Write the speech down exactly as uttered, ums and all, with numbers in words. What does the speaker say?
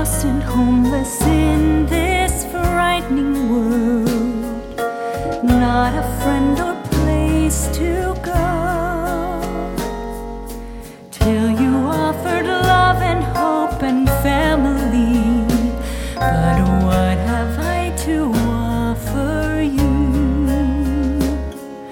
lost and homeless in this frightening world. Not a friend